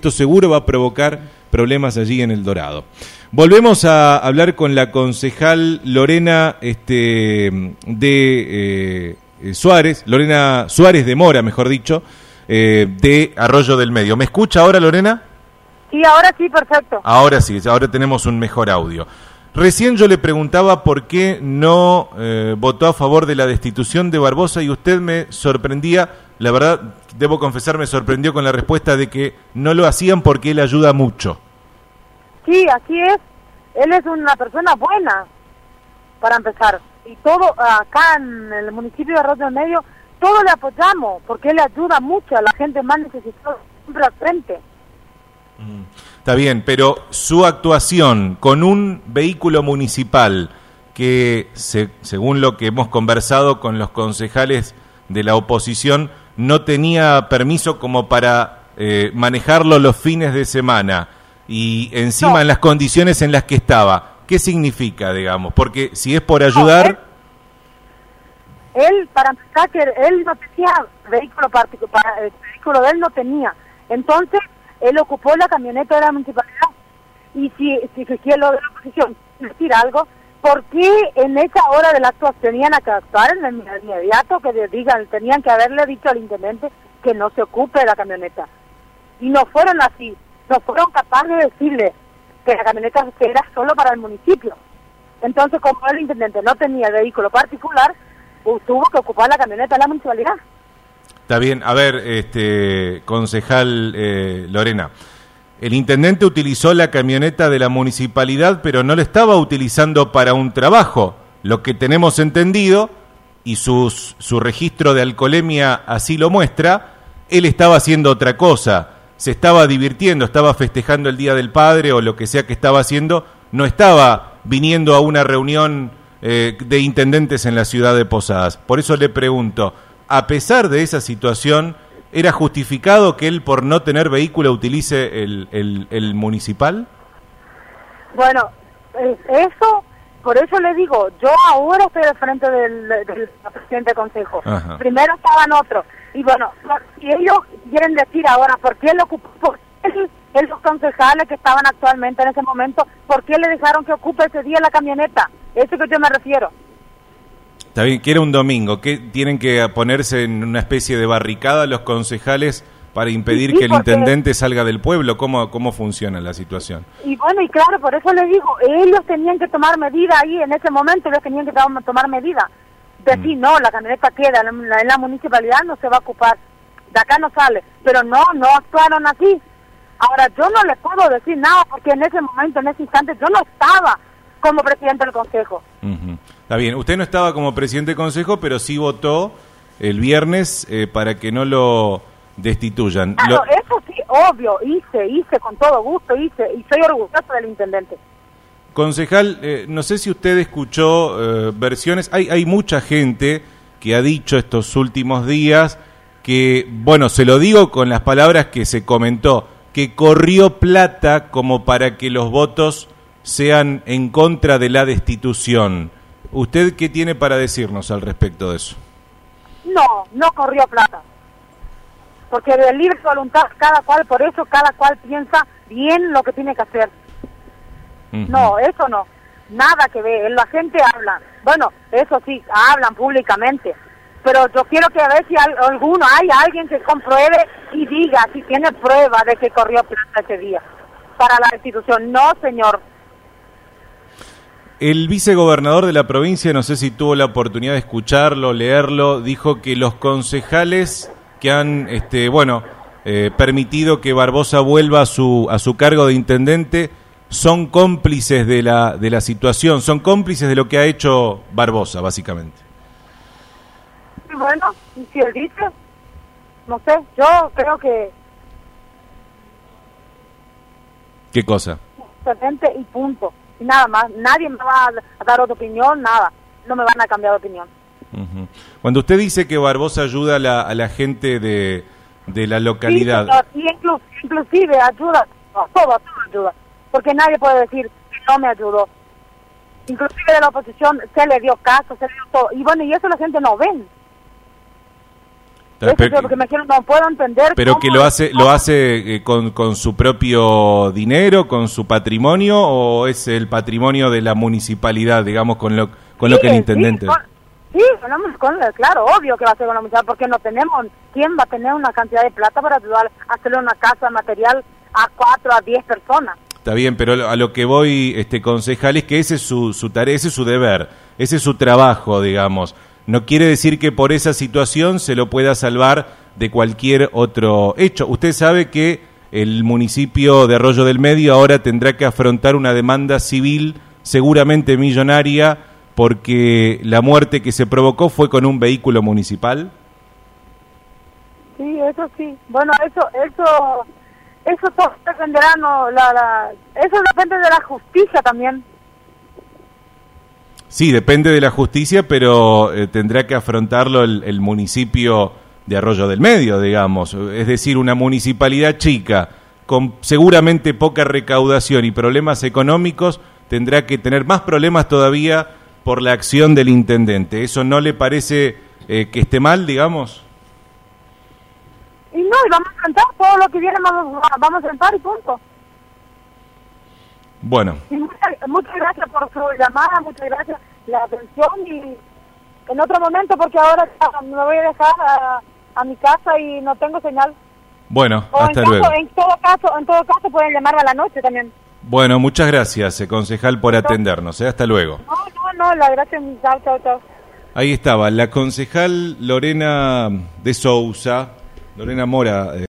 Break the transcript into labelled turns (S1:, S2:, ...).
S1: esto seguro va a provocar problemas allí en El Dorado. Volvemos a hablar con la concejal Lorena Suárez, Lorena Suárez de Mora, mejor dicho, de Arroyo del Medio. ¿Me escucha ahora, Lorena?
S2: Sí, ahora sí, perfecto.
S1: Ahora sí, ahora tenemos un mejor audio. Recién yo le preguntaba por qué no votó a favor de la destitución de Barbosa y usted me sorprendía, la verdad, debo confesar, me sorprendió con la respuesta de que no lo hacían porque él ayuda mucho.
S2: Sí, así es. Él es una persona buena, para empezar. Y todo acá en el municipio de Arroyo del Medio, todos le apoyamos, porque él ayuda mucho a la gente más necesitada, siempre al frente.
S1: Está bien, pero su actuación con un vehículo municipal que, según lo que hemos conversado con los concejales de la oposición, no tenía permiso como para manejarlo los fines de semana y encima en las condiciones en las que estaba, ¿qué significa, digamos? Porque si es por ayudar...
S2: Él, para empezar, que él no tenía vehículo particular, el vehículo de él no tenía, entonces él ocupó la camioneta de la municipalidad. Y si lo de la oposición decir algo, ¿por qué en esa hora del acto tenían que actuar en el inmediato, que tenían que haberle dicho al intendente que no se ocupe de la camioneta? Y no fueron así, no fueron capaces de decirle que la camioneta era solo para el municipio. Entonces, como el intendente no tenía vehículo particular, tuvo que ocupar la camioneta de la municipalidad.
S1: Está bien, a ver, concejal Lorena, el intendente utilizó la camioneta de la municipalidad, pero no la estaba utilizando para un trabajo. Lo que tenemos entendido, y su registro de alcoholemia así lo muestra, él estaba haciendo otra cosa, se estaba divirtiendo, estaba festejando el Día del Padre o lo que sea que estaba haciendo, no estaba viniendo a una reunión de intendentes en la ciudad de Posadas. Por eso le pregunto, a pesar de esa situación, ¿era justificado que él, por no tener vehículo, utilice el municipal?
S2: Bueno, eso, por eso le digo, yo ahora estoy al frente del presidente del consejo. Ajá. Primero estaban otros. Y bueno, si ellos quieren decir ahora por qué lo ocupó, por qué los concejales que estaban actualmente en ese momento, ¿por qué le dejaron que ocupe ese día la camioneta? Eso que yo me refiero.
S1: Está bien, que era un domingo, que tienen que ponerse en una especie de barricada los concejales para impedir que el intendente salga del pueblo. ¿Cómo funciona la situación? Y
S2: bueno, y claro, por eso les digo, ellos tenían que tomar medidas ahí, en ese momento ellos tenían que tomar medidas. Decir, no, la camioneta queda en la municipalidad, no se va a ocupar, de acá no sale. Pero no actuaron así. Ahora, yo no les puedo decir nada, porque en ese momento, en ese instante, yo no estaba como presidente del consejo.
S1: Está bien, usted no estaba como presidente del consejo, pero sí votó el viernes para que no lo destituyan.
S2: Claro, eso sí, obvio, hice con todo gusto, y soy orgulloso del intendente.
S1: Concejal, no sé si usted escuchó versiones, hay mucha gente que ha dicho estos últimos días que, bueno, se lo digo con las palabras que se comentó, que corrió plata como para que los votos sean en contra de la destitución. ¿Usted qué tiene para decirnos al respecto de eso?
S2: No corrió plata. Porque de libre voluntad cada cual piensa bien lo que tiene que hacer. No, eso no. Nada que ver. La gente habla. Bueno, eso sí, hablan públicamente. Pero yo quiero que a ver si hay alguien que compruebe y diga si tiene prueba de que corrió plata ese día para la destitución. No, señor.
S1: El vicegobernador de la provincia, no sé si tuvo la oportunidad de escucharlo, leerlo, dijo que los concejales que han permitido que Barbosa vuelva a su cargo de intendente son cómplices de la situación, son cómplices de lo que ha hecho Barbosa, básicamente.
S2: Bueno, y si él dice, no sé, yo creo que...
S1: ¿Qué cosa?
S2: Excelente y punto. Y nada más, nadie me va a dar otra opinión, nada, no me van a cambiar de opinión.
S1: Cuando usted dice que Barbosa ayuda a la gente de la localidad...
S2: Sí, inclusive ayuda, todo ayuda, porque nadie puede decir que no me ayudó. Inclusive de la oposición se le dio caso, se le dio todo, y bueno, y eso la gente no ven. Eso es lo que me quiero, no puedo entender.
S1: Pero que lo hace con su propio dinero, con su patrimonio, o es el patrimonio de la municipalidad, digamos, con lo que el intendente...
S2: Claro, obvio que va a ser con la municipalidad, porque no tenemos, ¿quién va a tener una cantidad de plata para ayudar a hacerle una casa material a 4 a 10 personas?
S1: Está bien, pero a lo que voy, concejal, es que ese es su tarea, ese es su deber, ese es su trabajo, digamos. No quiere decir que por esa situación se lo pueda salvar de cualquier otro hecho. Usted sabe que el municipio de Arroyo del Medio ahora tendrá que afrontar una demanda civil seguramente millonaria porque la muerte que se provocó fue con un vehículo municipal.
S2: Sí, eso sí. Bueno, eso todo dependerá, eso depende de la justicia también.
S1: Sí, depende de la justicia, pero tendrá que afrontarlo el municipio de Arroyo del Medio, digamos. Es decir, una municipalidad chica, con seguramente poca recaudación y problemas económicos, tendrá que tener más problemas todavía por la acción del intendente. ¿Eso no le parece que esté mal, digamos?
S2: Y no, y vamos a enfrentar todo lo que viene, vamos a enfrentar y punto.
S1: Bueno.
S2: Y muchas gracias por su llamada, muchas gracias la atención, y en otro momento, porque ahora me voy a dejar a mi casa y no tengo señal.
S1: Bueno, hasta luego.
S2: En todo caso pueden llamarme a la noche también.
S1: Bueno, muchas gracias, concejal, por atendernos. Hasta luego.
S2: No, la gracia, chao.
S1: Ahí estaba, la concejal Lorena de Sousa, Lorena Mora.